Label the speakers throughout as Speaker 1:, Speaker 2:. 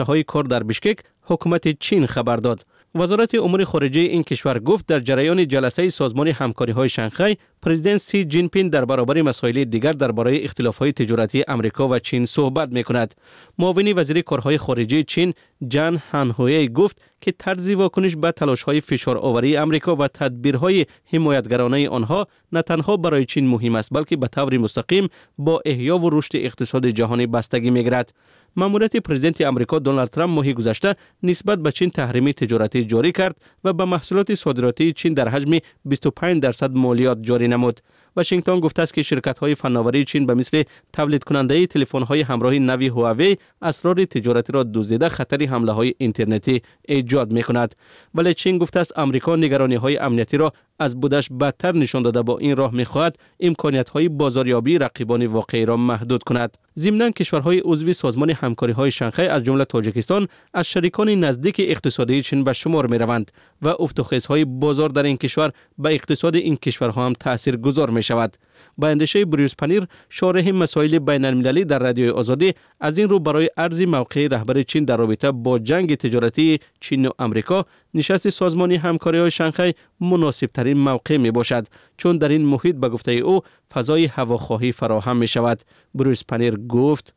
Speaker 1: های کار در بشکک حکومت چین خبر داد. وزارت امور خارجه این کشور گفت در جریان جلسه سازمان همکاری های شانگهای پرزیدنت سی جین پینگ در برابر مسائل دیگر درباره اختلافات تجارتی آمریکا و چین صحبت می‌کند. معاون وزیر کارهای خارجه چین جان هانهوی گفت که طرز واکنش به تلاش‌های فشارآوری آمریکا و تدبیرهای حمایتگرانه آنها نه تنها برای چین مهم است بلکه به طور مستقیم با احیا و رشد اقتصاد جهانی بستگی می‌گیرد. ماموریت پرزیدنت آمریکا دونالد ترامپ ماه گذشته نسبت به چین تحریم تجارتی جاری کرد و به محصولات صادراتی چین در حجم 25% مالیات جاری نمود. واشنگتن گفته است که شرکت‌های فناوری چین به مثل تولید کننده تلفن‌های همراه نوی هواوی اسرار تجارتی را دزدیده خطر حمله‌های اینترنتی ایجاد می‌کند. ولی چین گفته است آمریکا نگرانی‌های امنیتی را از بودش بدتر نشان داده با این راه می‌خواهد امکانیت‌های بازاریابی رقیبان واقعی را محدود کند. ضمناً کشورهای عضو سازمان همکاری‌های شانگهای از جمله تاجیکستان از شریکان نزدیک اقتصادی چین به شمار می‌روند و افتخاذهای بازار در این کشور به اقتصاد این کشورها هم تاثیرگذار می‌شود. با اندیشه بروس پنیر شارح مسائل بین المللی در رادیوی آزادی از این رو برای عرض موقع رهبر چین در رابطه با جنگ تجارتی چین و آمریکا نشست سازمان همکاری‌های شانگهای مناسب ترین موقع می باشد چون در این محیط به گفته او فضای هواخواهی فراهم می شود. بروس پنیر گفت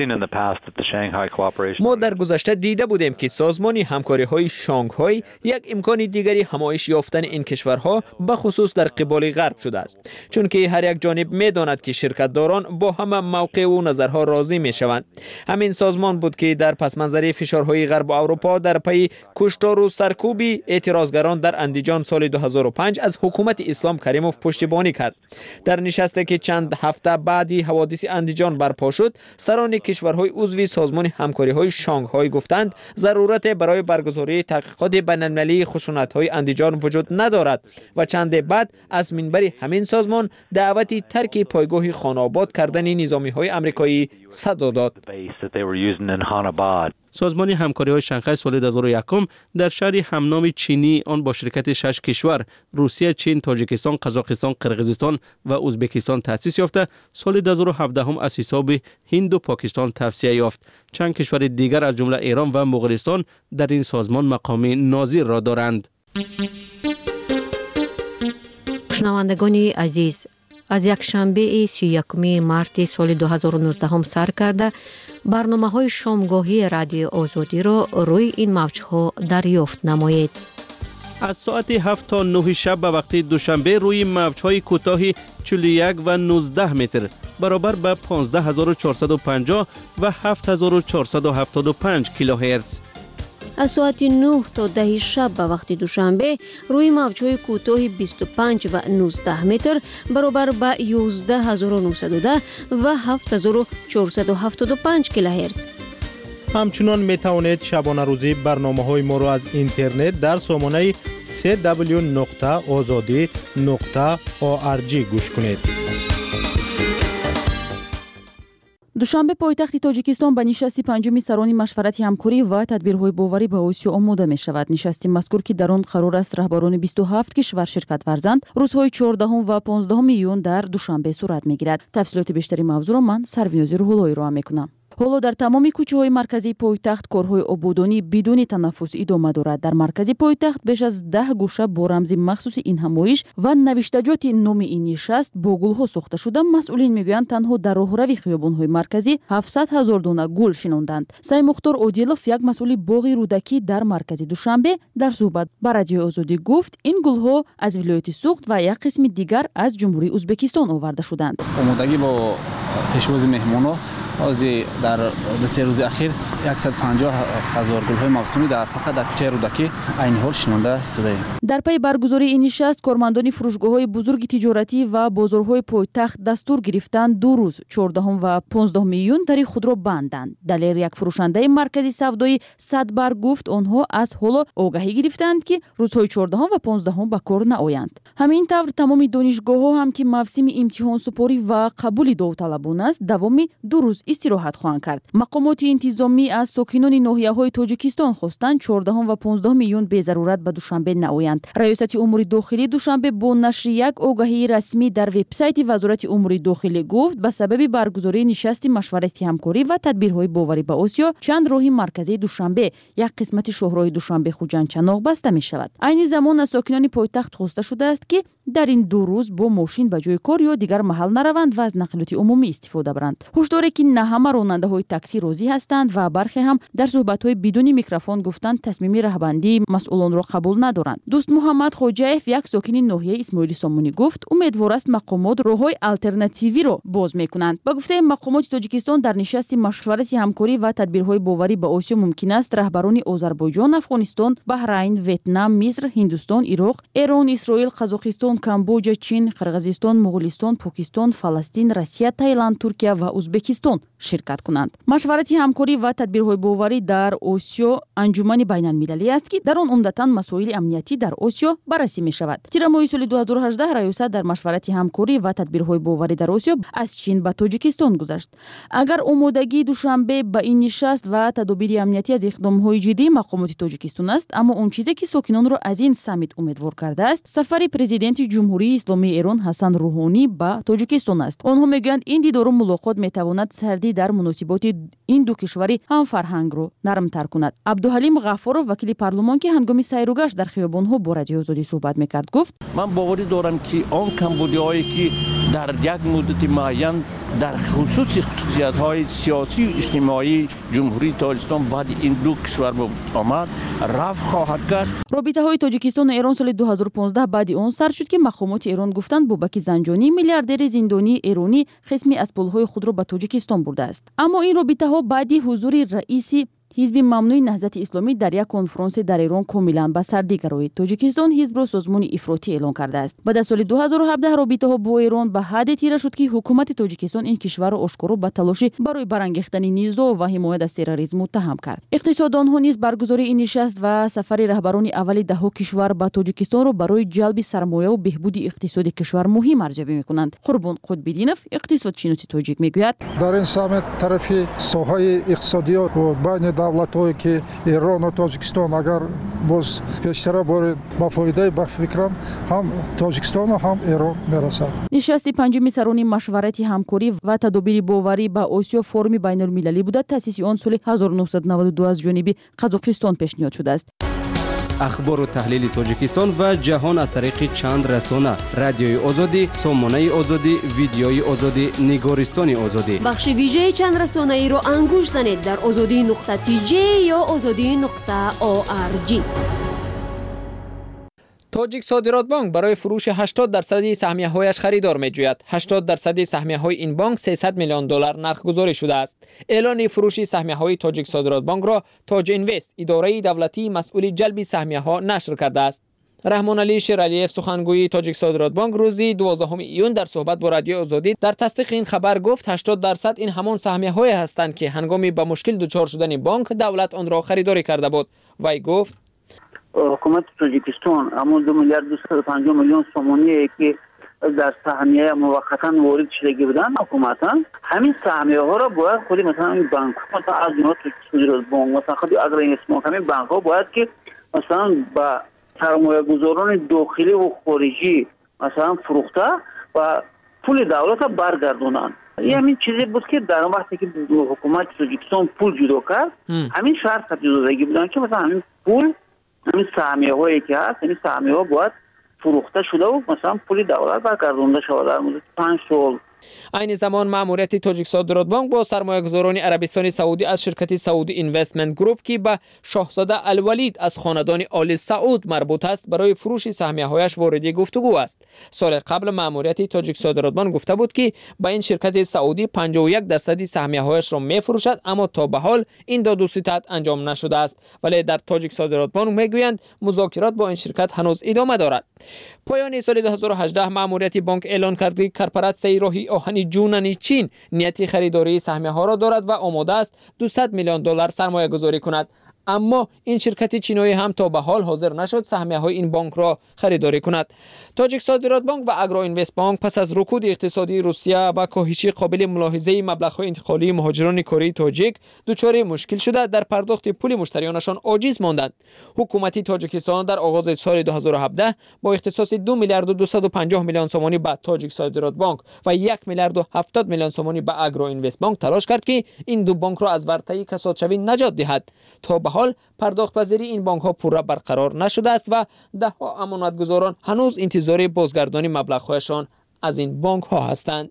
Speaker 2: ما در گذشته دیده بودیم که سازمان همکاری‌های شانگهای یک امکان دیگری همایش یافتن این کشورها به خصوص در قبال غرب شده است چون که هر یک جانب می‌داند که شرکت‌داران با همه موقع و نظرها راضی می‌شوند. همین سازمان بود که در پس منظر فشارهای غرب و اروپا در پی کشتار و سرکوب اعتراضگران در اندیجان سال 2005 از حکومت اسلام کریموف پشتیبانی کرد. در نشستی که چند هفته بعدی حوادث اندیجان برپا شد، سران کشورهای عضو سازمان همکاری‌های شانگهای گفتند ضرورت برای برگزاری تحقیقات بین‌المللی خشونت‌های اندیجان وجود ندارد و چند بعد از منبر همین سازمان دعوتی ترک پایگاه خان‌آباد کردن نظامی‌های آمریکایی صدا داد.
Speaker 1: سازمان همکاری‌های شانگهای سال 2001 در شهر همنام چینی آن با شرکت 6 کشور روسیه، چین، تاجیکستان، قزاقستان، قرقیزستان و ازبکستان تأسیس یافته سال 2017 هم از حساب هند و پاکستان توسعه یافت. چند کشور دیگر از جمله ایران و مغولستان در این سازمان مقام ناظر را دارند.
Speaker 3: شنوندگان عزیز، از یک شنبه 31 مارت سال 2019 سر کرده برنامه‌های شامگاهی رادیو آزادی را روی این موج‌ها دریافت نمایید.
Speaker 1: از ساعت 7 تا 9 شب به وقت دوشنبه روی موج‌های کوتاه 41 و 19 متر برابر به 15450 و 7475 کیلوهرتز.
Speaker 3: از ساعت 9 تا 10 شب به وقت دوشنبه روی موج‌های کوتاه 25 و 19 متر برابر به 11910 و 7475 کیلوهرتز.
Speaker 4: همچنان می توانید شبانه روزی برنامه‌های ما را از اینترنت در سامانه www.azadi.org گوش کنید.
Speaker 5: دوشنبه پایتخت تاجیکستان به نشست پنجم سران مشورت همکاری و تدبیرهای باوری به آسیا آماده می شود. نشست مذکور که در آن قرار است رهبران 27 کشور شرکت ورزند روزهای 14 و 15 میلیون در دوشنبه صورت می گیرد. تفصیلات بیشتری موضوع را من سروینازی روح‌اللهی را می کنم. حالا در تمام کوچه‌های مرکزی پایتخت کارهای آبادانی بدون تنفس ادامه دارد. در مرکز پایتخت بیش از 10 گوشه با رمز مخصوص این همایش و نوشتجات نام این نشست با گل‌ها ساخته شده. مسئولین میگویند تنها در راهروی خیابان‌های مرکزی 700,000 دانه گل شناندند. سعی مختار عادلوف یک مسئول باغ رودکی در مرکز دوشنبه در صحبت با رادیو آزادی گفت این گل‌ها از ولایت سوخت و یک قسم دیگر از جمهوری ازبکستان آورده شدند.
Speaker 6: آمادگی با پیشواز مهمان‌ها از در 3 روز اخیر 150,000 گل‌های موسمی فقط در کوچه رودکی عین حال شنونده شده.
Speaker 5: در پی برگزاری این نشست کارمندان فروشگاه‌های بزرگ تجارتی و بازارهای پایتخت دستور گرفتند 2 روز 14 و 15 میلیون در خود را بندند. دلیر یک فروشنده مرکزی سودایی صدبر گفت آنها از حالا آگاهی گرفتند که روزهای 14 و 15 به کار نآیند. همین طور تمام دانشگاه‌ها هم که موسم امتحان سپاری و قبول داوطلبان است دوام 2 روز استراحت خواهند کرد. مقامات انتظامی از ساکنان ناحیه‌های تاجیکستان خواستند 14 و 15 میلیون به ضرورت به دوشنبه نآیند. ریاست امور داخلی دوشنبه با نشر یک آگهی رسمی در وبسایت وزارت امور داخلی گفت به سبب برگزاری نشست مشورتی همکاری و تدبیرهای باوری به آسیا چند راه مرکزی دوشنبه یک قسمت شاهراه دوشنبه خوجند چناق بسته می شود. عین زمان از ساکنان پایتخت خواسته شده است که در این 2 روز با ماشین به جای کار یا دیگر محل نروند و از نقلیات عمومی استفاده برند. هشدار که نه همه راننده‌های تاکسی راضی هستند و برخی هم در صحبت‌های بدون میکروفون گفتند تصمیم رهبندی مسئولان را قبول ندارند. دوست محمد خوجاєв یک ساکن ناحیه اسماعیل سامونی گفت امیدوار است مقامات راه‌های آلترناتیوی را باز می‌کنند. با گفته مقامات تاجیکستان در نشست مشورتی همکاری و تدبیرهای باوری به آسیا ممکن است رهبران آذربایجان، افغانستان، بحرین، ویتنام، مصر، هندوستان، عراق، ایران، اسرائیل، قزاقستان، کامبوجا، چین، قرغیزستان، مغولستان، پاکستان، فلسطین، روسیه، تایلند، ترکیه و ازبکستان شرکت کنند. مشورتی همکاری و تدبیرهای باوری در آسیا انجمن بین‌المللی است که در آن عمدتاً مسائل امنیتی در آسیا بررسی می‌شود. تیر ماه سال 2018 ریاست در مشورتی همکاری و تدبیرهای باوری در آسیا از چین به تاجیکستان گذشت. اگر آمادگی دوشنبه به این نشست و تدابیر امنیتی از اقدام‌های جدی مقامات تاجیکستان است، اما اون چیزی که ساکنان را از این سمیت امیدوار کرده است سفر پرزیدنت جمهوری اسلامی ایران حسن روحانی به تاجیکستان است. آنها میگویند این دیدار و ملاقات میتواند سردی در مناسبات این دو کشوری هم فرهنگ را نرمتر کند. عبدالحلیم غفارов وکیل پارلمان که هنگام سیر و گشت در خیابان‌ها با رادیو آزادی صحبت میکرد گفت
Speaker 7: من باوری دارم که آن کمبودیایی که در یک مدت معین در خصوصیت‌های سیاسی و اجتماعی جمهوری تاجیکستان بعد این دو کشور آمد رفع خواهد گشت.
Speaker 5: رابطه‌های تاجیکستان و ایران سال 2015 بعد آن سر شد که مقامات ایران گفتند بابک زنجانی میلیاردر زندانی ایرانی قسمی از پول‌های خود را به تاجیکستان برده است. اما این رابطه‌ها بعد حضور رئیس حزب ممنوع نهضت اسلامی در یک کنفرانس در ایران کاملا به سردی گرایید. تاجیکستان حزب را سازمان افراطی اعلام کرده است. بعد از سال 2017 رابطه‌ها با ایران به حد تیره شد که حکومت تاجیکستان این کشور را آشکارا به تلاش برای برانگیختن نزاع و حمایت از تروریسم متهم کرد. اقتصاددانها نیز برگزاری این نشست و سفر رهبران اولی دهها کشور به تاجیکستان را برای جلب سرمایه و بهبود اقتصاد کشور مهم ارزیابی می‌کنند. قربان قطب‌الدینов اقتصادشناس تاجیک میگوید
Speaker 8: در این سمیت طرفی ساحه اقتصادی و بین دولت‌هایی که ایران و تاجیکستان اگر باز پیشتر بر با فایده به فکرم هم تاجیکستان و هم ایران میرسد.
Speaker 5: نشست پنجم سران مشورتی همکاری و تدابیر باوری به آسیا فرم بین‌المللی بوده. تأسیس آن سال 1992 از جانب قزاقستان پیشنهاد شده است.
Speaker 1: اخبار و تحلیل تاجیکستان و جهان از طریق چند رسانه: رادیوی آزادی، سامانه آزادی، ویدیوی آزادی، نگارستان آزادی.
Speaker 9: بخش ویژه چند رسانه ای رو انگوش زنید در azadi.tj یا azadi.org.
Speaker 2: تاجیک صادرات بانک برای فروش 80% سهمیه‌هایش خریدار می‌جوید. 80% سهمیه‌های این بانک $300 میلیون نرخ گذاری شده است. اعلان فروش سهمیه‌های تاجیک صادرات بانک را تاج اینوست، اداره دولتی مسئول جلب سهمیه‌ها نشر کرده است. رحمان علی شیرعلیف سخنگوی تاجیک صادرات بانک روزی 12 ایون در صحبت با رادیو آزادی در تصدیق این خبر گفت 80% این همان سهمیه‌های هستند که هنگامی به مشکل دچار شدن بانک دولت آن را خریداری کرده بود. وی گفت
Speaker 10: حکومت تاجیکستان همون 2 میلیارد 250 میلیون سومونی که در سهمیه موقتا وارد شده بودن حکومت همین سهمیه ها را باید خودی مثلا این بانک مثلا از جنات تاجیک بانک مثلا خودی اگر این اسم همین بانک ها باید که مثلا با سرمایه گذاران داخلی و خارجی مثلا فروخته و پول دولت را برگردونن. این همین چیزی بود که در وقتی که حکومت تاجیکستان پول جدا کرد همین شرط جداگی بودن که مثلا همین پول همین سهمیه هایی که هست این سهمیه ها باید فروخته شده و مثلا پول دولت برگردونده شده در مدت 5 سال.
Speaker 2: عین زمان ماموریت تاجیک صادرات بانک با سرمایه‌گذاران عربستان سعودی از شرکت سعودی اینوستمنت گروپ که به شاهزاده الولید از خاندان آل سعود مربوط است برای فروش سهمیه‌هایش وارد گفتگو است. سال قبل ماموریت تاجیک صادرات بانک گفته بود که با این شرکت سعودی 51% سهمیه‌هایش را می‌فروشد، اما تا به حال این داد و ستد انجام نشده است. ولی در تاجیک صادرات بانک میگویند مذاکرات با این شرکت هنوز ادامه دارد. پایان سال 2018 ماموریت بانک اعلان کرد که کارپرات سیراهی آهن جونن چین نیت خریداری سهمیه ها را دارد و آماده است $200 میلیون سرمایه گذاری کند. اما این شرکت چینی هم تا به حال حاضر نشد سهمیه‌های این بانک را خریداری کند. تاجیک صادرات بانک و اگرو اینوست بانک پس از رکود اقتصادی روسیه و کاهش قابل ملاحظه مبلغ‌های انتقالی مهاجران کره تاجیک دچار مشکل شده در پرداخت پول مشتریانشان عاجز ماندند. حکومت تاجیکستان در آغاز سال 2017 با اختصاص 2 میلیارد و 250 میلیون سومانی به تاجیک صادرات بانک و 1 میلیارد و 70 میلیون سومانی به اگرو اینوست بانک تلاش کرد که این دو بانک را از ورطه کسادشوی نجات دهد. تا به حال پرداخت پذیری این بانک ها پورا برقرار نشده است و ده ها امانتگزاران هنوز انتظار بازگردانی مبلغ‌هایشان از این بانک ها هستند.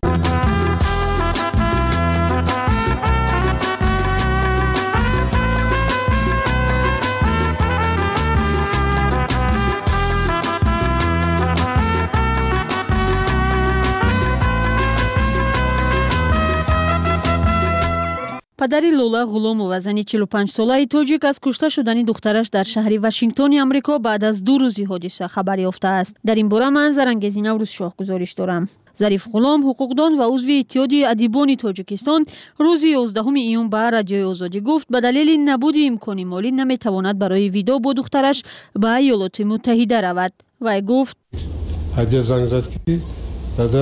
Speaker 11: падари Лола Ғуломова зани 45 солаи тоҷик аз кушта шудани духтараш дар шаҳри Вашингтони Амрико баъд аз 2 рӯзи ҳодиса хабар ёфтааст. Дар ин бора ман Зарангези Наврӯз Шоҳ гузориш дорам. Зариф Ғулом, ҳуқуқдон ва узви Иттиҳоди адибони Тоҷикистон рӯзи 11 июн ба Радиои Озодӣ гуфт ба далели набуди имкони молӣ наметавонад барои видо бо духтараш ба Айёлоти Муттаҳида равад. Вай гуфт:
Speaker 12: ҳадия занг зад ки дада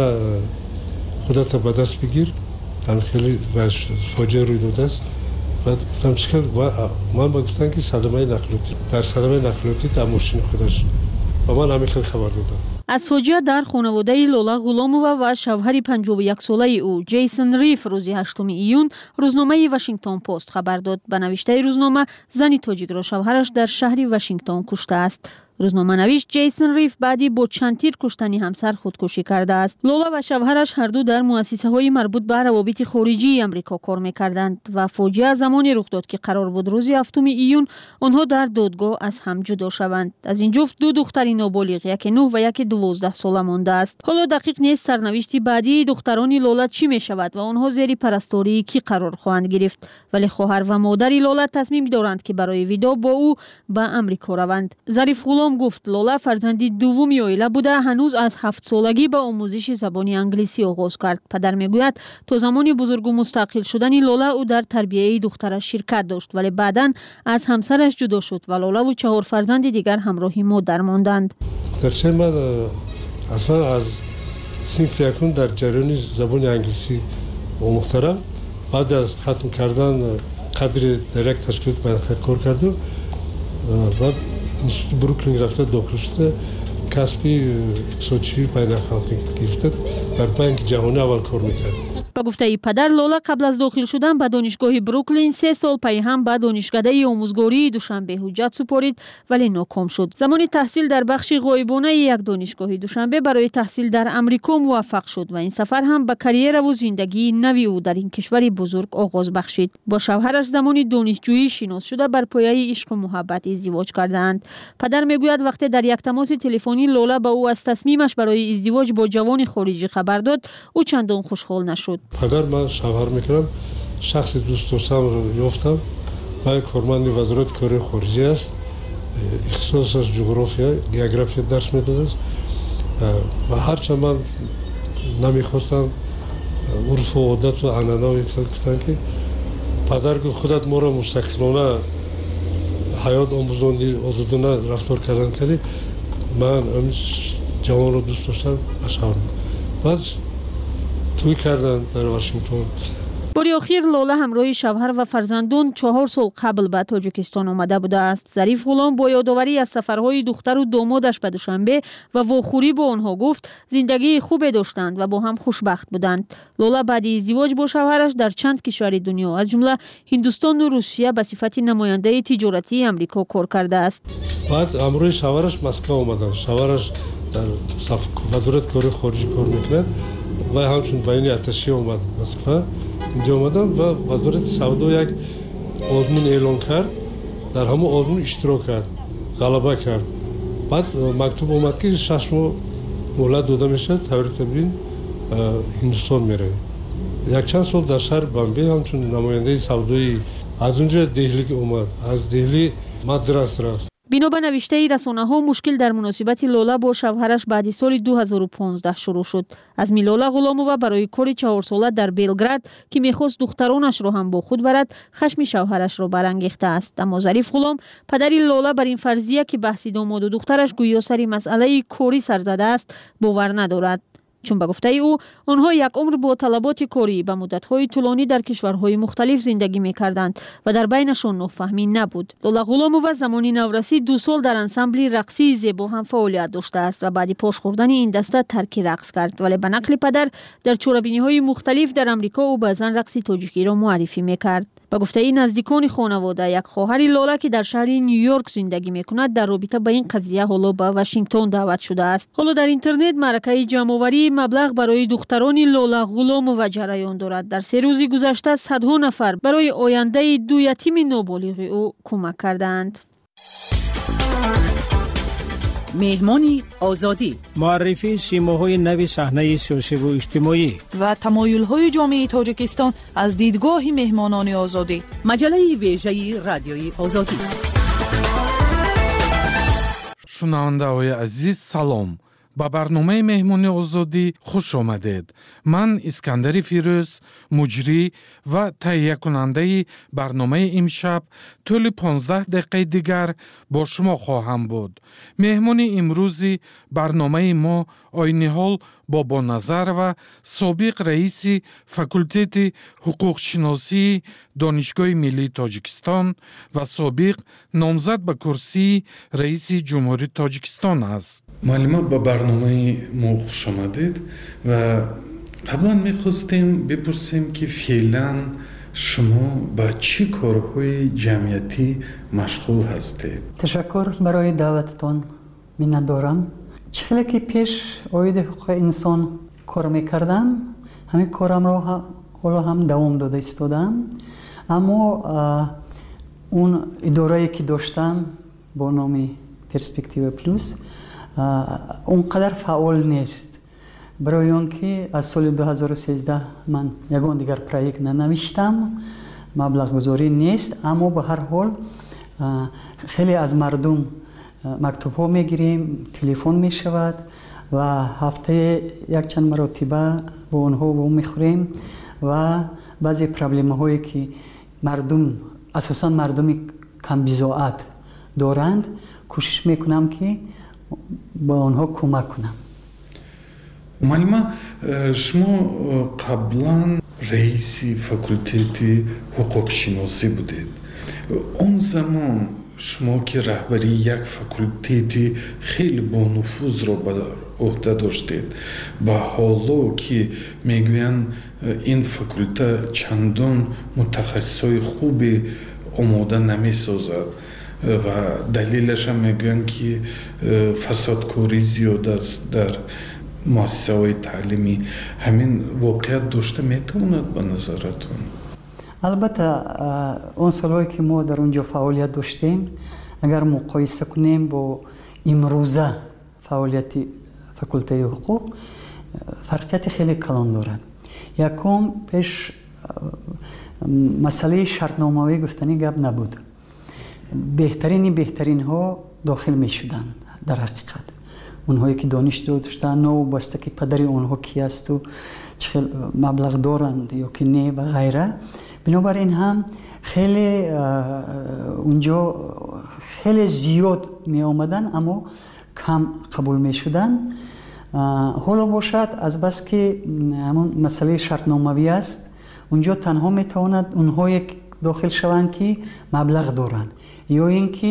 Speaker 12: худата ба даст бигир, там хеле фоҷиа рӯй додааст. баъд гуфтам чикар ман ба гуфтам ки садамаи нақлиётӣ дар садамаи нақлиётӣ дар мошини худаш ба ман ҳамин хел хабар доданд.
Speaker 11: аз фоҷиа дар хонаводаи Лола Ғуломова ва шавҳари 51-солаи ӯ Ҷейсон Риф рӯзи 8 июн рӯзномаи Вашингтон Пост хабар дод. Ба навиштаи рӯзнома зани тоҷикро шавҳараш дар шаҳри Вашингтон куштааст. рӯзнома навишт Ҷейсон Риф баъди бо чандтир куштани ҳамсар худкушӣ кардааст. Лола ва шавҳараш ҳарду дар муассисаҳои марбут ба равобити хориҷии Амрико кор мекарданд ва фоҷиа замоне рух дод ки қарор буд рӯзи 7 июн онҳо дар додгоҳ аз ҳам ҷудо шаванд. аз ин ҷуфт 2 духтари ноболиғ, яке 9 ва яке 12 сола мондааст. ҳоло дақиқ нест сарнавишти баъдии духтарони Лола чӣ мешавад ва онҳо зери парастории кӣ қарор хоҳанд гирифт. вале хоҳар ва модари Лола тасмим доранд ки барои видо бо ӯ ба Амрико раванд. Зариф Ғулом гуфт Лола фарзанди дуввуми оила буда ҳанӯз аз 7 солагӣ ба омӯзиши забони англисӣ оғоз кард. Падар мегӯяд то замони бузургу мустақил шудани Лола ӯ дар тарбияи духтараш ширкат дошт, вале баъдан аз ҳамсараш ҷудо шуд ва Лолаву 4 фарзанди дигар ҳамроҳи модар монданд.
Speaker 12: духтарчаи ман аслан аз синфи якум дар ҷараёни забони англисӣ омӯхта рафт. баъд аз хатм кардан қадри дар як ташкилоти байналхалқӣ кор карду. баъд институти Бруклин рафта дохил шуда касби иқтисодшавии байналхалқӣ гирифта. дар банки ҷаҳонӣ аввал кор мекард.
Speaker 11: ба гуфтаи падар Лола қабл аз дохил шудан ба донишгоҳи Бруклин 3 сол пайҳам ба донишкадаи омӯзгории Душанбе ҳуҷҷат супорид, вале ноком шуд. замони таҳсил дар бахши ғоибонаи як донишгоҳи Душанбе барои таҳсил дар Амрико муваффақ шуд ва ин сафар ҳам ба карьераву зиндагии нави ӯ дар ин кишвари бузург оғоз бахшид. бо шавҳараш замони донишҷӯӣ шинос шуда бар пояи ишқу муҳаббат издивоҷ кардаанд. падар мегӯяд вақте дар як тамоси телефонӣ Лола ба ӯ аз тасмимаш барои издивоҷ бо ҷавони хориҷӣ хабар дод, ӯ чандон хушҳол нашуд.
Speaker 12: падар ман шавҳар мекунам, шахси дӯст доштамро ёфтам, вале корманди вазорати кории хориҷӣ аст, ихтисосаш ҷуғрофия, география дарс медодааст ва ҳарчанд ман намехостам урфу одату анъанаҳои гуфтам ки падар гуфт худат моро мустақилона ҳаёт омӯзонӣ, озодона рафтор кардан кардӣ, ман ҷавонро дӯст доштам ба шавҳар баъд توی کردن در واشنگتن.
Speaker 11: باری آخر لولا همراه شوهر و فرزندان 4 سال قبل به تاجیکستان آمده بوده است. ظریف غلام با یادآوری از سفرهای دختر و دامادش به دوشنبه و واخوری با آنها گفت زندگی خوبی داشتند و با هم خوشبخت بودند. لولا بعد ازدواج با شوهرش در چند کشور دنیا از جمله هندوستان و روسیه به صفت نماینده تجارتی آمریکا کار کرده است.
Speaker 12: بعد همراه شوهرش مسکو آمدند. شوهرش در وزارت کار خارجی کار میکند و همچون بین اتشی آمد مسکو. اینجا آمدم و وزارت سودا یک آزمون اعلان کرد، در همون آزمون اشتراک کرد، غلبه کرد. بعد مکتوب آمد که 6 ماه مهلت داده میشه تحویل بین هندوستان میره. یک چند سال در شهر بمبئی همچون نماینده سودایی از اونجا دهلی اومد، از دهلی مدرس رفت.
Speaker 11: бино ба навиштаи расонаҳо, мушкил дар муносибати Лола бо шавҳараш баъди соли 2015 шурӯъ шуд. Азми Лола Ғуломова барои кори 4 сола дар Белград ки мехост духтаронашро ҳам бо худ барад, хашми шавҳарашро барангехтааст. Аммо Зариф Ғулом, падари Лола, бар ин фарзия ки баҳси домоду духтараш гӯё сари масъалаи корӣ сар задааст, бовар надорад. чун ба гуфтаи ӯ, онҳо як умр бо талаботи корӣ ба муддатҳои тӯлонӣ дар кишварҳои мухталиф зиндагӣ мекарданд ва дар байнашон нофаҳмӣ набуд. Лола Ғуломова замони наврасӣ 2 сол дар ансамбли рақсии зебо ҳам фаъолият доштааст ва баъди пош хӯрдани ин даста тарки рақс кард, вале ба нақли падар дар чорабиниҳои мухталиф дар амрико ӯ баъзан рақси тоҷикиро муаррифӣ мекард. ба гуфтаи наздикони хонавода, як хоҳари Лола ки дар шаҳри Нью-Йорк зиндагӣ мекунад, дар робита ба ин қазия ҳоло ба Вашингтон даъват шудааст. ҳоло дар интернет маъракаи ҷамъоварии маблағ барои духтарони Лола Ғуломова ҷараён дорад. дар 3 рӯзи гузашта садҳо нафар барои ояндаи 2 ятими ноболиғи ӯ кӯмак кардаанд.
Speaker 13: меҳмони озодӣ,
Speaker 14: муаррифии симоҳои нави саҳнаи сиёсиву иҷтимоӣ
Speaker 13: ва тамоюлҳои ҷомеаи тоҷикистон аз дидгоҳи меҳмонони озодӣ. маҷалаи вежаи радиои озодӣ.
Speaker 15: шунавандаҳои азиз, салом. ба барномаи меҳмони озодӣ хуш омадед. ман Искандари Фирӯз, муҷрӣ ва таҳиякунандаи барномаи имшаб тӯли 15 дақиқаи дигар бо шумо хоҳам буд. меҳмони имрӯзи барномаи мо Ойниҳол Бобоназарова, собиқ раиси факултети ҳуқуқшиносии Донишгоҳи Миллии Тоҷикистон ва собиқ номзад ба курсии раиси Ҷумҳурии Тоҷикистон аст.
Speaker 16: муаллима, ба барномаи мо хуш омадед ва қаблан мехостем бипурсем ки феълан шумо ба чӣ корҳои ҷамъиятӣ машғул ҳастед?
Speaker 17: ташаккур барои даъвататон миннатдорам. чӣ хеле ки пеш оиди ҳуқуқи инсон кор мекардам, ҳамин корамро ҳоло ҳам давом дода истодам. аммо он идорае ки доштам бо номи Перспектива Плюс он қадар фаъол нест. барои он ки аз соли 2013 ман ягон дигар проект нанавиштам, маблағгузорӣ нест, аммо ба ҳар ҳол хеле аз мардум мактубҳо мегирем, телефон мешавад ва ҳафтае якчанд маротиба бо онҳо вом мехӯрем ва баъзе проблемаҳое ки мардум, асосан мардуми камбизоат доранд, кӯшиш мекунам ки ба онҳо кӯмак кунам.
Speaker 16: муаллима, шумо қаблан раиси факултети ҳуқуқшиносӣ будед. он замон шумо ки раҳбарии як факултети хеле бонуфузро ба уҳда доштед ва ҳоло ки мегӯянд ин факулта чандон мутахассисои хубе омода намесозад ва далелашам мегӯянд ки фасодкорӣ зиёд аст дар муассисаҳои таълимӣ. ҳамин воқеият дошта метавонад ба назаратон?
Speaker 17: албатта он солҳое ки мо дар он ҷо фаъолият доштем, агар муқоиса кунем бо имрӯза фаъолияти факултаи ҳуқуқ, фарқияти хеле калон дорад. якум, пеш масъалаи шартномавӣ гуфтани гап набуд. беҳтарини беҳтаринҳо дохил мешуданд. дар ҳақиқат онҳое ки дониш доштанд, новобаста ки падари онҳо ки асту чӣ хел маблағ доранд ё ки не ва ғайра. бинобар ин ҳам хеле унҷо хеле зиёд меомаданд, аммо кам қабул мешуданд. ҳоло бошад азбас ки ҳамон масъалаи шартномавӣ аст, унҷо танҳо метавонад онҳое дохил шаванд ки маблағ доранд ё ин ки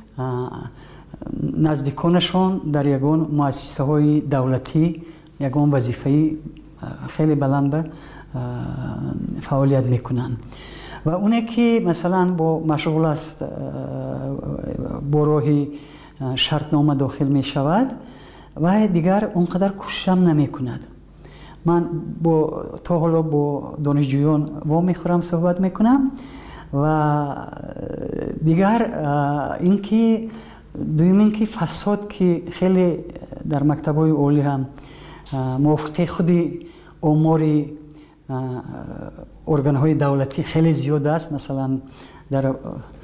Speaker 17: наздиконашон дар ягон муассисаҳои давлатӣ ягон вазифаи хеле баланда фаъолият мекунанд. ва оне ки масалан бо машғул аст бо роҳи шартнома дохил мешавад, вай дигар он қадар кӯшишам намекунад. ман то ҳоло бо донишҷӯён вом мехӯрам, суҳбат мекунам ва дигар ин ки дуюм ин ки фасод ки хеле дар мактабҳои олӣ ҳам мувофиқи худи омори органҳои давлатӣ хеле зиёд аст. масалан дар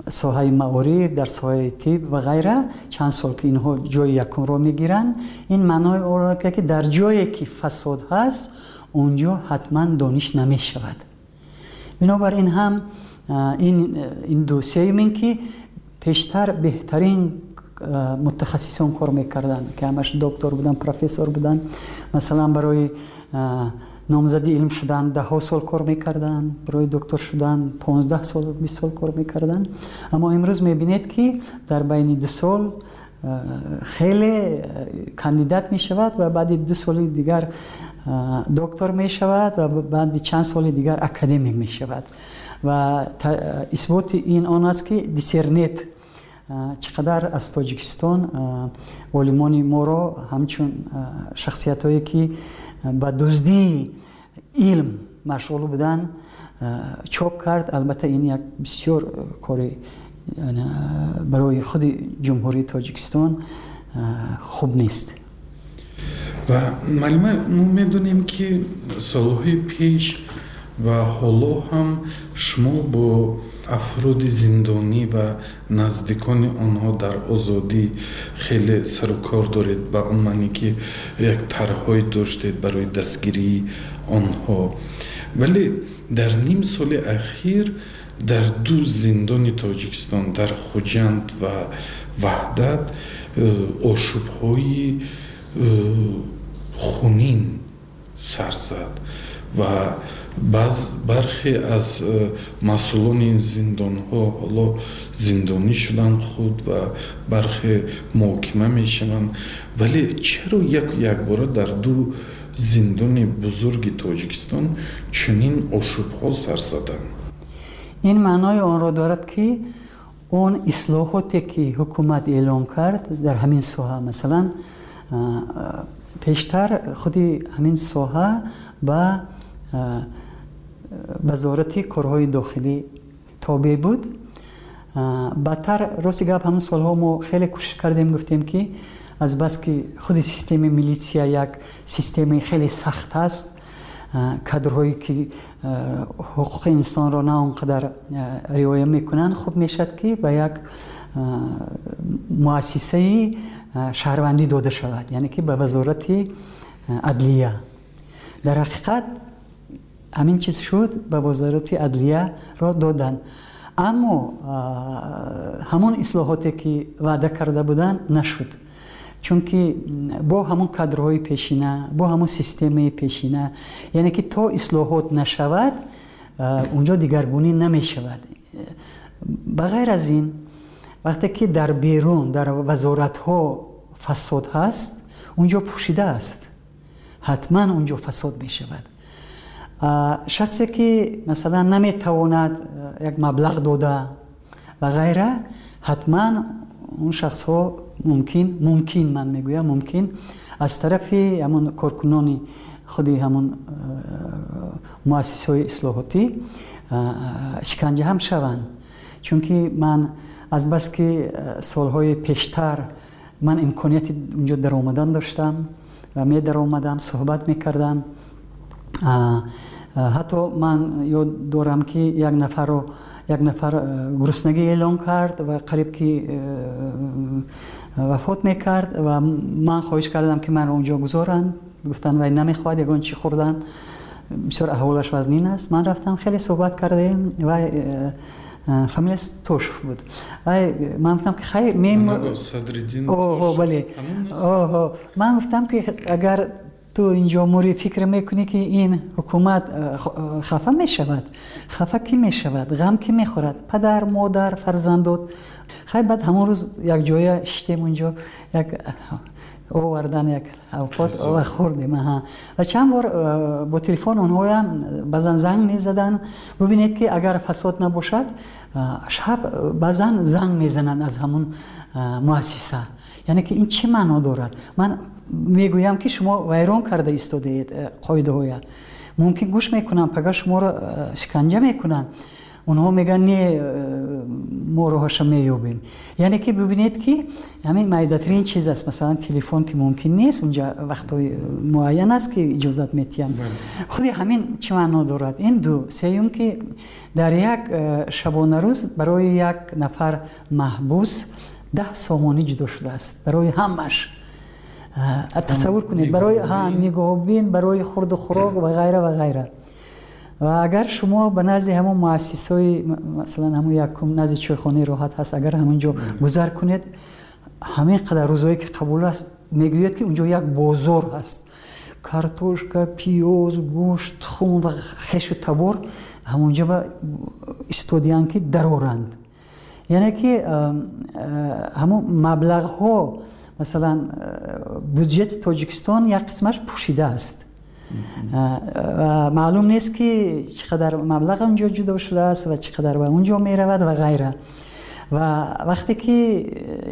Speaker 17: соҳаи маориф, дар соҳаи тиб ва ғайра чанд сол ки инҳо ҷои якумро мегиранд, ин маънои онро ки дар ҷое ки фасод ҳаст онҷо ҳатман дониш намешавад. бинобар ин ҳам ин досияи ки пештар беҳтарин мутахассисон кор мекарданд ки ҳамаш доктор буданд, профессор буданд. Масалан барои номзади илм шудан 10 сол кор мекарданд, барои доктор шудан 15 сол 20 сол кор мекарданд. аммо имрӯз мебинед ки дар байни 2 сол хеле кандидат мешавад ва баъди 2 соли дигар доктор мешавад ва баъди чанд соли дигар академик мешавад. ва исботи ин он аст ки дисернет چه قدر از تاجیکستان علمانی ما را همچون شخصیت هایی که با دزدی علم مشغول بودن چاپ کرد. البته این یک بسیار کاری برای خود جمهوری تاجیکستان خوب نیست.
Speaker 16: و معلومه ما میدونیم که سالهای پیش و حالا هم شما با افراد زندانی و نزدیکان آنها در آزادی خیلی سر و کار دارید، به اون معنی که یک طرح‌های داشتید برای دستگیری آنها. ولی در نیم سال اخیر در 2 زندان تاجیکستان، در خوجند و وحدت، آشوب‌های خونین سر زد و برخی از مسئولان این زندان ها حالا زندانی شدن خود و برخی محاکمه میشوند. ولی چرا یک بار در 2 زندان بزرگ تاجیکستان چنین آشوب ها سر زدن؟
Speaker 17: این معنای آن را دارد که اون اصلاحاتی که حکومت اعلام کرد در همین ساحه، مثلا پیشتر خودی همین ساحه با وزارت کارهای داخلی تابع بود. بعدتر راستی گپ همون سالها ما خیلی کوشش کردیم، گفتیم که از بس که خود سیستم میلیسیا یک سیستم خیلی سخت است، کادرهایی که حقوق انسان را نه آنقدر رعایت میکنن، خوب میشد که به یک مؤسسه شهروندی داده شود، یعنی که به وزارت عدلیه. در حقیقت همین چیز شد، به وزارت عدلیه را دادن. اما همون اصلاحاتی که وعده کرده بودن نشد، چون که با همون کادرهای پیشینه، با همون سیستم پیشینه، یعنی که تا اصلاحات نشود اونجا دیگرگونی نمی شود. بغیر از این وقتی که در بیرون در وزارت ها فساد هست، اونجا پوشیده است، حتما اونجا فساد می شود. شخصی که مثلا نمی تواند یک مبلغ داده و غیره، حتما اون شخص ها ممکن من میگویم ممکن از طرف همون کارکنان خودی همون مؤسسه اصلاحاتی شکنجه هم شوند. چون که من از بس که سالهای پیشتر من امکانیت اونجا در آمدن داشتم و می در آمدم صحبت میکردم. حتی من یاد دارم که یک نفر گرسنگی اعلام کرد و قریب که وفات میکرد و من خواهش کردم که من اونجا گذارن. گفتن وای نمیخواد، یگان چی خوردن، بسیار احوالش وزنین است. من رفتم خیلی صحبت کردیم و فامیلش توش بود و من گفتم که خیر من گفتم که اگر تو اینجا موری فکر میکنی که این حکومت خفه میشود، خفه کی میشود، غم کی میخورد، پدر، مادر، فرزندات. خیلی بعد همون روز یک جای شتیم اونجا یک آوردن یک اوقات و خوردیم و چند بار با تلفن اونها هم بعضا زنگ میزدن. ببینید که اگر فساد نباشد شب بعضا زنگ میزنن از همون مؤسسه. یعنی که این چه معنا دارد؟ من میگویم که شما ویران کرده ایستاده اید قاعده های، ممکن گوش میکنن، پگاه شما را شکنجه میکنن. اونها میگن نه ما راهش مییابیم. یعنی که ببینید که همین مایدترین چیز است، مثلا تلفن که ممکن نیست اونجا وقتای معین است که اجازت میتیم. خودی همین چه معنا دارد؟ این دو. سوم که در یک شبانه روز برای یک نفر محبوس 10 سامانی جدا شده است برای همش. تصور کنید برای نگاهبین، برای خورد و خوراک و غیره و غیره. و اگر شما به نزد همون مؤسسه‌های مثلا همون یکم نزد چایخانه راحت هست، اگر همونجا گذر کنید، همین قدر روزایی که قبول است میگوید که اونجا یک بازار هست، کارتوشکا، پیاز، گوشت، خون و خش و تبر همونجا به استودیان که درارند. یعنی که همون مبلغ ها مثلا بودجت تاجیکستان یک قسمش پوشیده است و معلوم نیست که چقدر مبلغ اونجا جدا شده است و چقدر به اونجا می رود و غیره. و وقتی که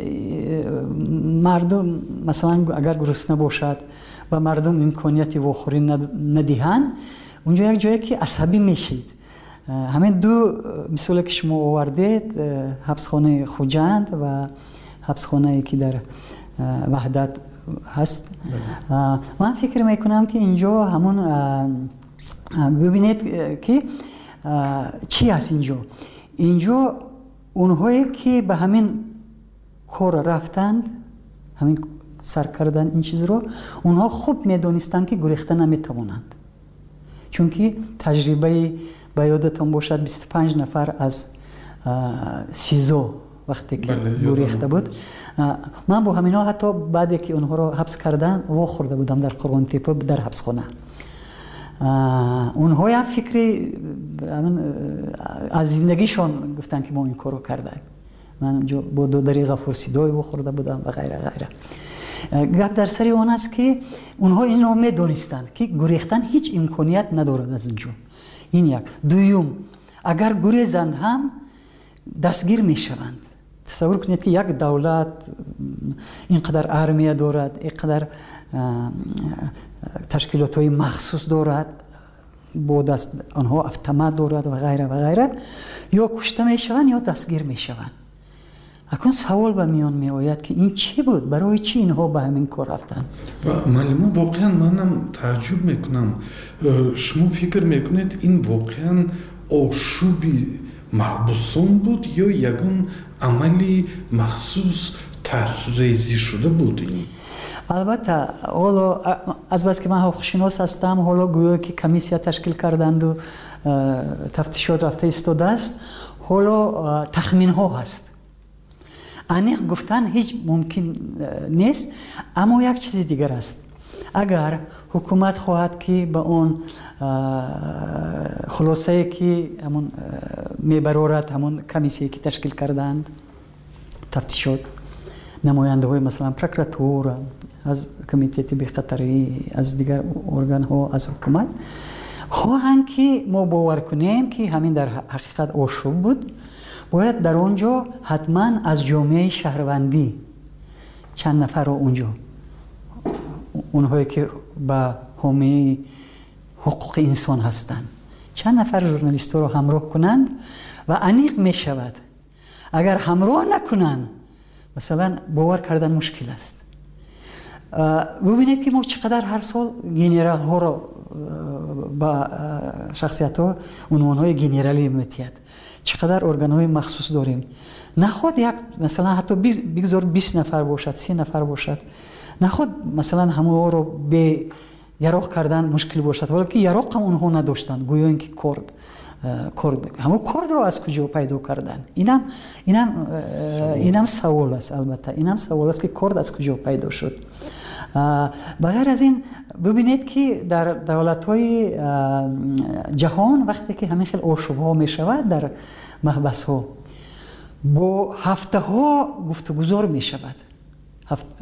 Speaker 17: مردم مثلا اگر گرسنه باشد و مردم امکانیتی واخوری ندهند، اونجا یک جایی که عصبی میشید. همین دو مثالی که شما آوردید، حبسخانه خوجند و حبسخانه که در وحدت هست، من فکر میکنم که اینجا همون ببینید که چی هست اینجا اونهایی که به همین کار رفتند، همین سر کردن این چیز رو، اونها خوب میدونستند که گریختن نمیتوانند، چون که تجربه به یادتان باشد 25 نفر از 13 وقتی که گریخته بود. من با همینا حتی بعد که اونها رو حبس کردن واخورده بودم در قرآن تیپه در حبس خانه. اونها هم فکری از زندگیشان گفتن که ما این کارو کردیم. من با 2 دقیقه فرسیدای واخورده بودم و غیره غیره. گپ در سر اون است که اونها اینو میدونستند که گریختن هیچ امکانیت ندارد از اونجا. این یک. دوم، اگر گریزند هم دستگیر میشوند. تصور کنید که یک دولت اینقدر ارمیه دارد، اینقدر تشکیلات های مخصوص دارد، با دست آنها اتومات دارد و غیره و غیره، یا کشته میشوند یا دستگیر میشوند. اکنون سوال به میان می آید که این چی بود؟ برای چی اینها به همین کار رفتن؟
Speaker 16: معلم، واقعا منم تعجب میکنم. شما فکر میکنید این واقعا آشوبی محبوسان بود یا یگون عملی مخصوص طرح‌ریزی شده بود؟
Speaker 17: البته حالا از بس که من حقوق‌شناس هستم، حالا گویا که کمیسیا تشکیل کردند و تفتیشات رفته ایستاده است، حالا تخمین ها هست. انیق گفتن هیچ ممکن نیست، اما یک چیز دیگر است. اگر حکومت خواهد که به اون خلاصه که همون میبرارد، همون کمیسیه که تشکیل کردند تفتیشات، نماینده های مثلا پروکراتور، از کمیته طب خطری، از دیگر ارگان ها از حکومت، خواهند که ما باور کنیم که همین در حقیقت آشوب بود، باید در اونجا حتما از جامعه شهروندی چند نفر رو اونجا، اونهایی که به حامی حقوق انسان هستند، چند نفر ژورنالیست رو همراه کنند و انیق می شود. اگر همراه نکنند مثلا باور کردن مشکل است. ببینید که ما چقدر هر سال گنرال ها رو با شخصیت ها عنوان های گنرالی میتید، چقدر ارگان های مخصوص داریم. نخود یک مثلا حتی بگذار 20 نفر باشد، 30 نفر باشد، نخود مثلا همه رو به یراق کردن مشکل باشد، حالا که یراق هم اونها نداشتن، گویا اینکه کرد همون کرد رو از کجا پیدا کردن؟ اینم سوال است. البته اینم سوال است که کرد از کجا پیدا شد. بغیر از این ببینید که در دولت‌های جهان وقتی که همین خیلی آشوب ها می شود در محبس ها، با هفته ها گفتگوزار می شود،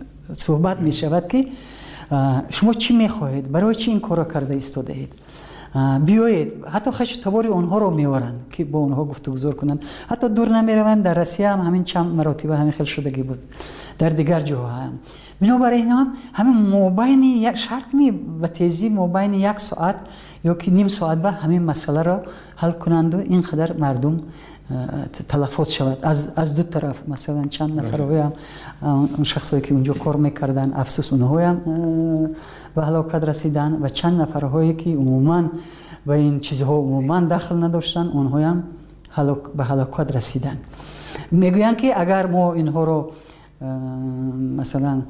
Speaker 17: صحبت می شود که شما چی می خواهید، برای چی این کار را کرده ایستاده اید. بیایید حتی خشتباری آنها رو میارند که با آنها گفتگو کنند. حتی دور نمیروم، در روسیه هم همین چند مراتبه همین خیلی شدگی بود، در دیگر جاها هم. بنابراین هم همین مابین یک شرط می به تیزی مابین یک ساعت یا که نیم ساعت به همین مسئله را حل کنند و اینقدر مردم تلفات شود از دو طرف. مثلا چند نفر هم اون شخصایی که اونجا کار میکردن افسوس اونها هم به هلاکت رسیدن و چند نفرهایی که عموما به این چیزها عموما دخل نداشتن اونها هم به هلاکت رسیدن. میگویند که اگر ما اینها رو مثلا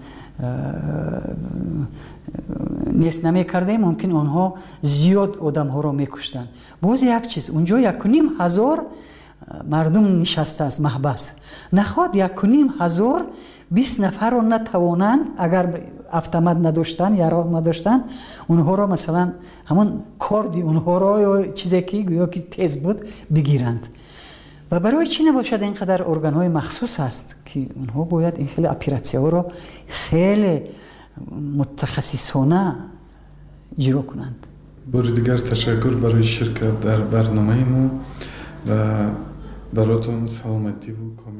Speaker 17: نیست نمی کردیم ممکن آنها زیاد آدم ها رو میکشتن. باز یک چیز اونجا 1,500 مردم نشسته است محبس، نخواد 1,500 20 نفر رو نتوانند اگر автомат نداشتن یا راه نداشتن اونها رو مثلا همون کاردی اونها رو یا چیزی که گویا که تیز بود بگیرند. و برای چی نباشد اینقدر ارگان های مخصوص است که اونها باید این خیلی اپراسیون رو خیلی متخصصانه اجرا کنند.
Speaker 16: بار دیگر تشکر برای شرکت در برنامه ما و براتون سلامتی و